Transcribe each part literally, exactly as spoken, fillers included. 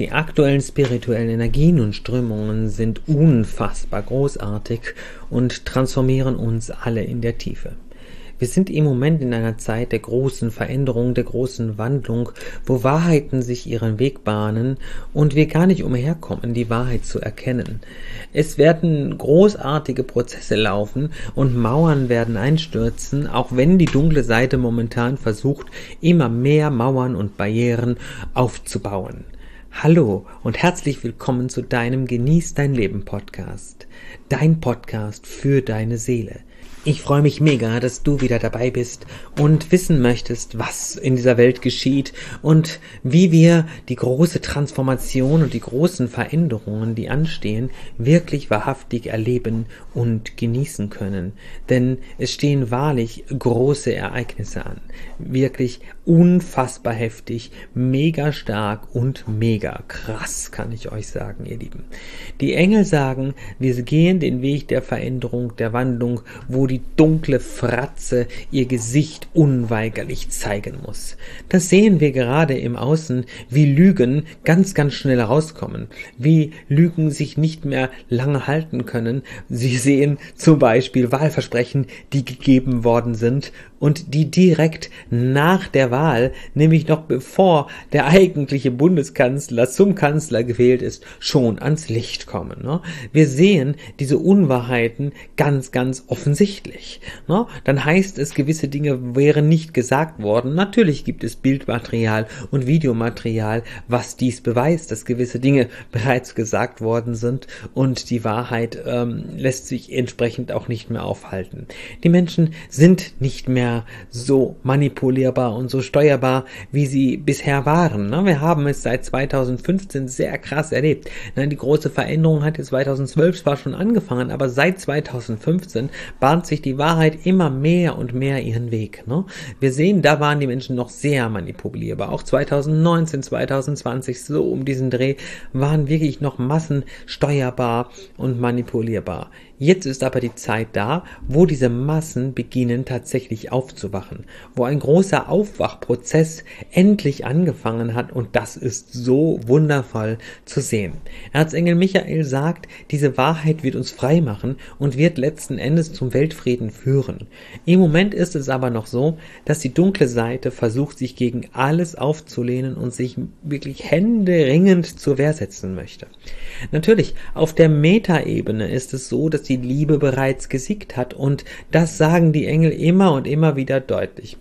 Die aktuellen spirituellen Energien und Strömungen sind unfassbar großartig und transformieren uns alle in der Tiefe. Wir sind im Moment in einer Zeit der großen Veränderung, der großen Wandlung, wo Wahrheiten sich ihren Weg bahnen und wir gar nicht umherkommen, die Wahrheit zu erkennen. Es werden großartige Prozesse laufen und Mauern werden einstürzen, auch wenn die dunkle Seite momentan versucht, immer mehr Mauern und Barrieren aufzubauen. Hallo und herzlich willkommen zu deinem Genieß dein Leben Podcast, dein Podcast für deine Seele. Ich freue mich mega, dass du wieder dabei bist und wissen möchtest, was in dieser Welt geschieht und wie wir die große Transformation und die großen Veränderungen, die anstehen, wirklich wahrhaftig erleben und genießen können. Denn es stehen wahrlich große Ereignisse an. Wirklich unfassbar heftig, mega stark und mega krass, kann ich euch sagen, ihr Lieben. Die Engel sagen, wir gehen den Weg der Veränderung, der Wandlung, wo die dunkle Fratze ihr Gesicht unweigerlich zeigen muss. Das sehen wir gerade im Außen, wie Lügen ganz, ganz schnell rauskommen, wie Lügen sich nicht mehr lange halten können. Sie sehen zum Beispiel Wahlversprechen, die gegeben worden sind und die direkt nach der Wahl, nämlich noch bevor der eigentliche Bundeskanzler zum Kanzler gewählt ist, schon ans Licht kommen. Ne? Wir sehen diese Unwahrheiten ganz, ganz offensichtlich. Ne? Dann heißt es, gewisse Dinge wären nicht gesagt worden. Natürlich gibt es Bildmaterial und Videomaterial, was dies beweist, dass gewisse Dinge bereits gesagt worden sind und die Wahrheit ähm, lässt sich entsprechend auch nicht mehr aufhalten. Die Menschen sind nicht mehr so manipulierbar und so steuerbar, wie sie bisher waren. Wir haben es seit zweitausendfünfzehn sehr krass erlebt. Die große Veränderung hat jetzt zweitausendzwölf zwar schon angefangen, aber seit zweitausendfünfzehn bahnt sich die Wahrheit immer mehr und mehr ihren Weg. Wir sehen, da waren die Menschen noch sehr manipulierbar. Auch zweitausendneunzehn, zweitausendzwanzig, so um diesen Dreh, waren wirklich noch Massen steuerbar und manipulierbar. Jetzt ist aber die Zeit da, wo diese Massen beginnen tatsächlich aufzuwachen, wo ein großer Aufwachprozess endlich angefangen hat und das ist so wundervoll zu sehen. Erzengel Michael sagt, diese Wahrheit wird uns frei machen und wird letzten Endes zum Weltfrieden führen. Im Moment ist es aber noch so, dass die dunkle Seite versucht, sich gegen alles aufzulehnen und sich wirklich händeringend zur Wehr setzen möchte. Natürlich, auf der Metaebene ist es so, dass die Liebe bereits gesiegt hat und das sagen die Engel immer und immer wieder deutlich.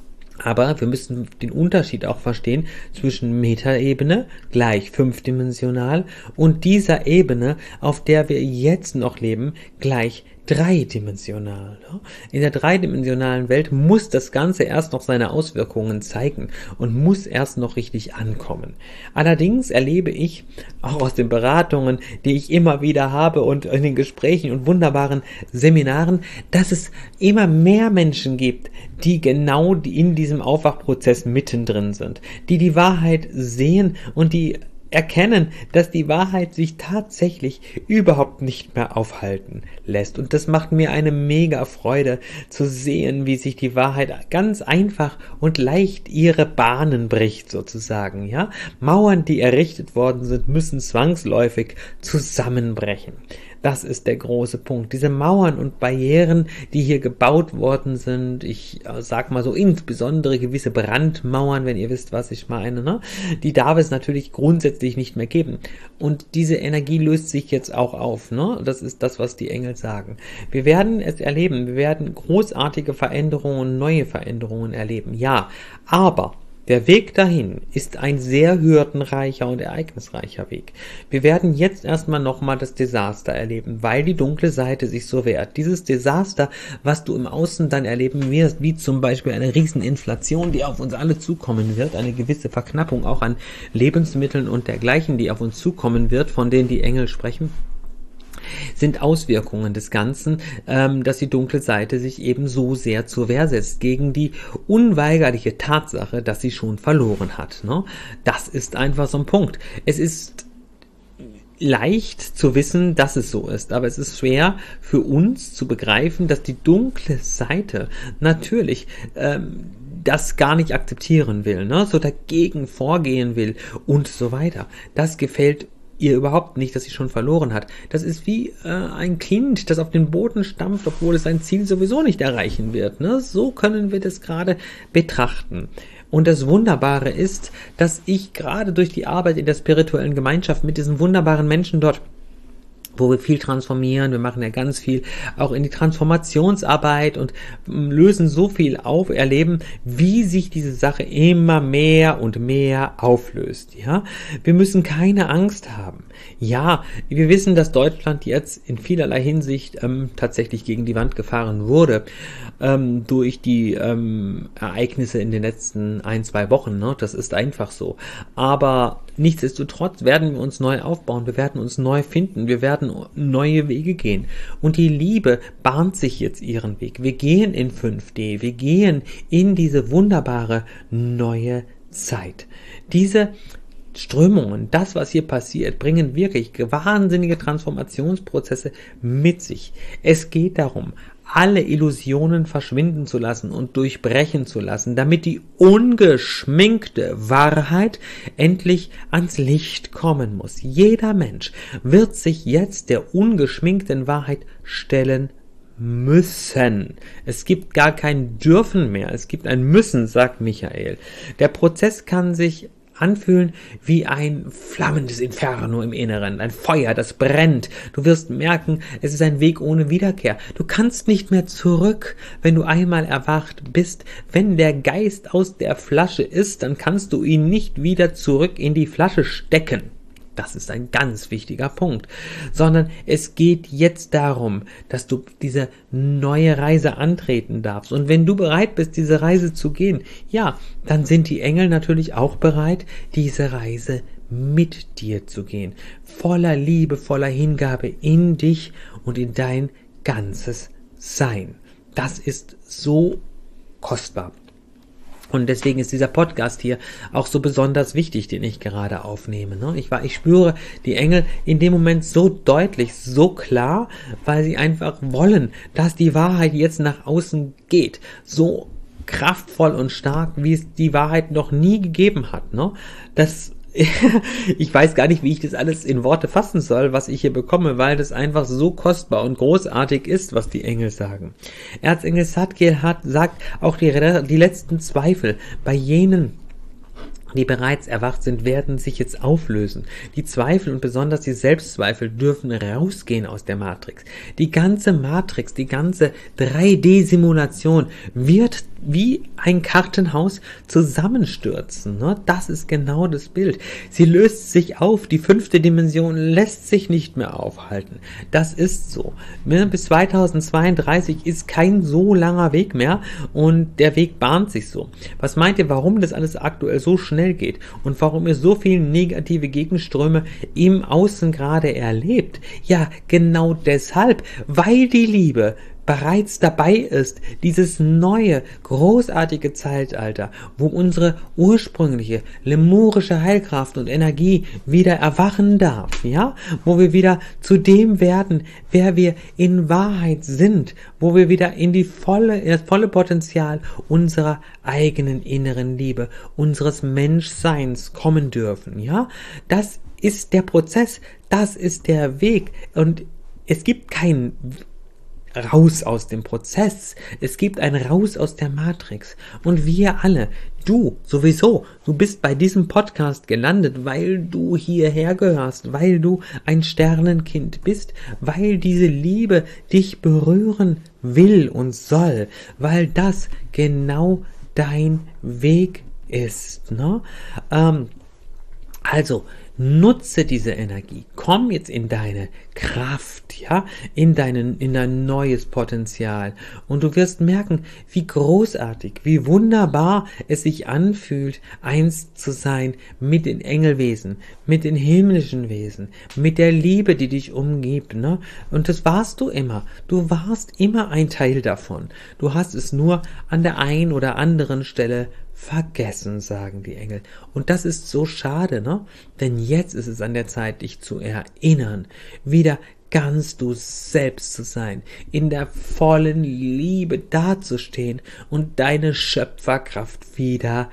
Aber wir müssen den Unterschied auch verstehen zwischen Metaebene, gleich fünfdimensional, und dieser Ebene, auf der wir jetzt noch leben, gleich dreidimensional. In der dreidimensionalen Welt muss das Ganze erst noch seine Auswirkungen zeigen und muss erst noch richtig ankommen. Allerdings erlebe ich auch aus den Beratungen, die ich immer wieder habe und in den Gesprächen und wunderbaren Seminaren, dass es immer mehr Menschen gibt, die genau in diesem Aufwachprozess mittendrin sind, die die Wahrheit sehen und die erkennen, dass die Wahrheit sich tatsächlich überhaupt nicht mehr aufhalten lässt. Und das macht mir eine mega Freude zu sehen, wie sich die Wahrheit ganz einfach und leicht ihre Bahnen bricht sozusagen. Ja, Mauern, die errichtet worden sind, müssen zwangsläufig zusammenbrechen. Das ist der große Punkt. Diese Mauern und Barrieren, die hier gebaut worden sind, ich sag mal so insbesondere gewisse Brandmauern, wenn ihr wisst, was ich meine, ne? Die darf es natürlich grundsätzlich nicht mehr geben. Und diese Energie löst sich jetzt auch auf, ne? Das ist das, was die Engel sagen. Wir werden es erleben, wir werden großartige Veränderungen, neue Veränderungen erleben, ja, aber der Weg dahin ist ein sehr hürdenreicher und ereignisreicher Weg. Wir werden jetzt erstmal nochmal das Desaster erleben, weil die dunkle Seite sich so wehrt. Dieses Desaster, was du im Außen dann erleben wirst, wie zum Beispiel eine Rieseninflation, die auf uns alle zukommen wird, eine gewisse Verknappung auch an Lebensmitteln und dergleichen, die auf uns zukommen wird, von denen die Engel sprechen, sind Auswirkungen des Ganzen, ähm, dass die dunkle Seite sich eben so sehr zur Wehr setzt gegen die unweigerliche Tatsache, dass sie schon verloren hat. Ne? Das ist einfach so ein Punkt. Es ist leicht zu wissen, dass es so ist, aber es ist schwer für uns zu begreifen, dass die dunkle Seite natürlich ähm, das gar nicht akzeptieren will, ne? So dagegen vorgehen will und so weiter. Das gefällt ihr überhaupt nicht, dass sie schon verloren hat. Das ist wie äh, ein Kind, das auf den Boden stampft, obwohl es sein Ziel sowieso nicht erreichen wird, ne? So können wir das gerade betrachten. Und das Wunderbare ist, dass ich gerade durch die Arbeit in der spirituellen Gemeinschaft mit diesen wunderbaren Menschen dort, wo wir viel transformieren, wir machen ja ganz viel auch in die Transformationsarbeit und lösen so viel auf, erleben, wie sich diese Sache immer mehr und mehr auflöst, ja. Wir müssen keine Angst haben. Ja, wir wissen, dass Deutschland jetzt in vielerlei Hinsicht ähm, tatsächlich gegen die Wand gefahren wurde, ähm, durch die ähm, Ereignisse in den letzten ein, zwei Wochen, ne? Das ist einfach so. Aber nichtsdestotrotz werden wir uns neu aufbauen, wir werden uns neu finden, wir werden neue Wege gehen. Und die Liebe bahnt sich jetzt ihren Weg. Wir gehen in fünf D, wir gehen in diese wunderbare neue Zeit. Diese Strömungen, das, was hier passiert, bringen wirklich wahnsinnige Transformationsprozesse mit sich. Es geht darum, alle Illusionen verschwinden zu lassen und durchbrechen zu lassen, damit die ungeschminkte Wahrheit endlich ans Licht kommen muss. Jeder Mensch wird sich jetzt der ungeschminkten Wahrheit stellen müssen. Es gibt gar kein Dürfen mehr, es gibt ein Müssen, sagt Michael. Der Prozess kann sich anfühlen wie ein flammendes Inferno im Inneren, ein Feuer, das brennt. Du wirst merken, es ist ein Weg ohne Wiederkehr. Du kannst nicht mehr zurück, wenn du einmal erwacht bist. Wenn der Geist aus der Flasche ist, dann kannst du ihn nicht wieder zurück in die Flasche stecken. Das ist ein ganz wichtiger Punkt, sondern es geht jetzt darum, dass du diese neue Reise antreten darfst. Und wenn du bereit bist, diese Reise zu gehen, ja, dann sind die Engel natürlich auch bereit, diese Reise mit dir zu gehen. Voller Liebe, voller Hingabe in dich und in dein ganzes Sein. Das ist so kostbar. Und deswegen ist dieser Podcast hier auch so besonders wichtig, den ich gerade aufnehme. Ich war, ich spüre die Engel in dem Moment so deutlich, so klar, weil sie einfach wollen, dass die Wahrheit jetzt nach außen geht. So kraftvoll und stark, wie es die Wahrheit noch nie gegeben hat. Das ich weiß gar nicht, wie ich das alles in Worte fassen soll, was ich hier bekomme, weil das einfach so kostbar und großartig ist, was die Engel sagen. Erzengel Zadkiel hat, sagt, auch die, die letzten Zweifel bei jenen, die bereits erwacht sind, werden sich jetzt auflösen. Die Zweifel und besonders die Selbstzweifel dürfen rausgehen aus der Matrix. Die ganze Matrix, die ganze drei D-Simulation wird wie ein Kartenhaus zusammenstürzen. Ne? Das ist genau das Bild. Sie löst sich auf. Die fünfte Dimension lässt sich nicht mehr aufhalten. Das ist so. Bis zweitausendzweiunddreißig ist kein so langer Weg mehr und der Weg bahnt sich so. Was meint ihr, warum das alles aktuell so schnell geht und warum ihr so viele negative Gegenströme im Außen gerade erlebt? Ja, genau deshalb, weil die Liebe bereits dabei ist, dieses neue, großartige Zeitalter, wo unsere ursprüngliche lemurische Heilkraft und Energie wieder erwachen darf, ja, wo wir wieder zu dem werden, wer wir in Wahrheit sind, wo wir wieder in die volle, in das volle Potenzial unserer eigenen inneren Liebe, unseres Menschseins kommen dürfen, ja, das ist der Prozess, das ist der Weg und es gibt keinen raus aus dem Prozess. Es gibt ein Raus aus der Matrix. Und wir alle, du sowieso, du bist bei diesem Podcast gelandet, weil du hierher gehörst, weil du ein Sternenkind bist, weil diese Liebe dich berühren will und soll, weil das genau dein Weg ist. Ne? Ähm, also, nutze diese Energie. Komm jetzt in deine Kraft, ja, in deinen, in dein neues Potenzial. Und du wirst merken, wie großartig, wie wunderbar es sich anfühlt, eins zu sein mit den Engelwesen, mit den himmlischen Wesen, mit der Liebe, die dich umgibt, ne? Und das warst du immer. Du warst immer ein Teil davon. Du hast es nur an der einen oder anderen Stelle vergessen, sagen die Engel. Und das ist so schade, ne? Denn jetzt ist es an der Zeit, dich zu erinnern, wieder ganz du selbst zu sein, in der vollen Liebe dazustehen und deine Schöpferkraft wieder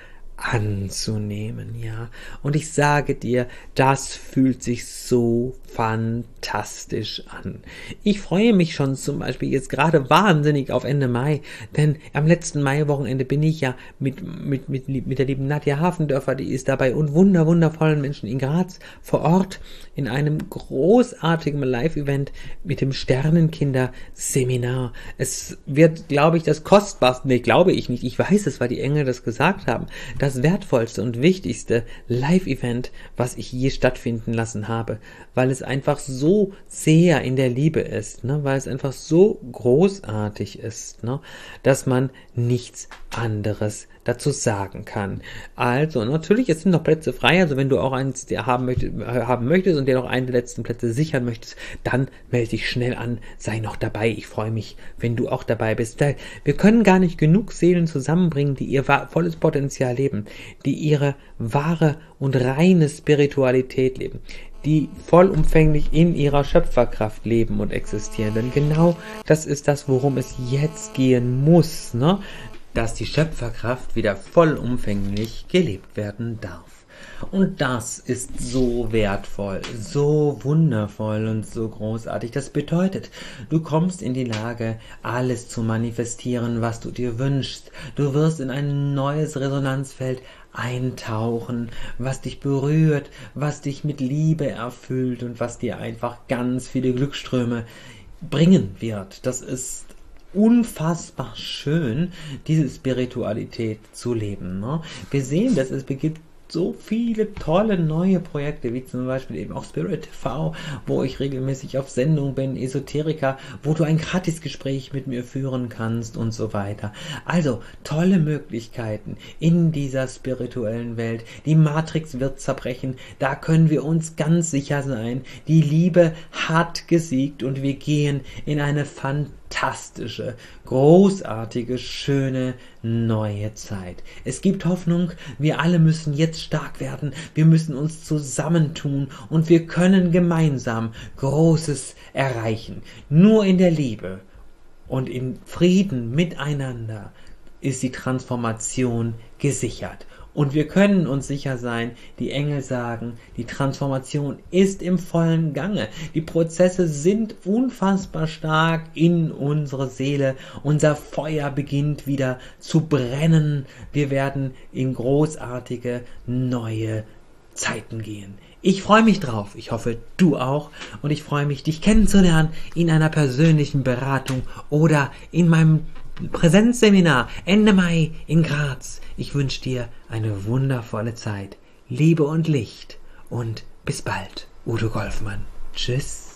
anzunehmen, ja. Und ich sage dir, das fühlt sich so fantastisch an. Ich freue mich schon zum Beispiel jetzt gerade wahnsinnig auf Ende Mai, denn am letzten Maiwochenende bin ich ja mit, mit, mit, mit der lieben Nadja Hafendörfer, die ist dabei, und wunder, wundervollen Menschen in Graz vor Ort in einem großartigen Live-Event mit dem Sternenkinder-Seminar. Es wird, glaube ich, das kostbarste, nee, glaube ich nicht, ich weiß es, weil die Engel das gesagt haben, das wertvollste und wichtigste Live-Event, was ich je stattfinden lassen habe, weil es einfach so sehr in der Liebe ist, ne? Weil es einfach so großartig ist, ne? Dass man nichts anderes dazu sagen kann. Also, natürlich, es sind noch Plätze frei, also wenn du auch eins der haben, möchtest, haben möchtest und dir noch einen der letzten Plätze sichern möchtest, dann melde dich schnell an, sei noch dabei. Ich freue mich, wenn du auch dabei bist. Wir können gar nicht genug Seelen zusammenbringen, die ihr volles Potenzial leben, die ihre wahre und reine Spiritualität leben, die vollumfänglich in ihrer Schöpferkraft leben und existieren. Denn genau das ist das, worum es jetzt gehen muss, ne? Dass die Schöpferkraft wieder vollumfänglich gelebt werden darf. Und das ist so wertvoll, so wundervoll und so großartig. Das bedeutet, du kommst in die Lage, alles zu manifestieren, was du dir wünschst. Du wirst in ein neues Resonanzfeld eintauchen, was dich berührt, was dich mit Liebe erfüllt und was dir einfach ganz viele Glücksströme bringen wird. Das ist unfassbar schön, diese Spiritualität zu leben, ne? Wir sehen, dass es beginnt so viele tolle neue Projekte, wie zum Beispiel eben auch Spirit T V, wo ich regelmäßig auf Sendung bin, Esoterica, wo du ein Gratisgespräch mit mir führen kannst und so weiter. Also, tolle Möglichkeiten in dieser spirituellen Welt. Die Matrix wird zerbrechen, da können wir uns ganz sicher sein. Die Liebe hat gesiegt und wir gehen in eine fantastische, großartige, schöne, neue Zeit. Es gibt Hoffnung, wir alle müssen jetzt stark werden, wir müssen uns zusammentun und wir können gemeinsam Großes erreichen. Nur in der Liebe und im Frieden miteinander ist die Transformation gesichert. Und wir können uns sicher sein, die Engel sagen, die Transformation ist im vollen Gange. Die Prozesse sind unfassbar stark in unserer Seele. Unser Feuer beginnt wieder zu brennen. Wir werden in großartige neue Zeiten gehen. Ich freue mich drauf. Ich hoffe, du auch. Und ich freue mich, dich kennenzulernen in einer persönlichen Beratung oder in meinem Präsenzseminar Ende Mai in Graz. Ich wünsche dir eine wundervolle Zeit. Liebe und Licht und bis bald. Udo Golfmann. Tschüss.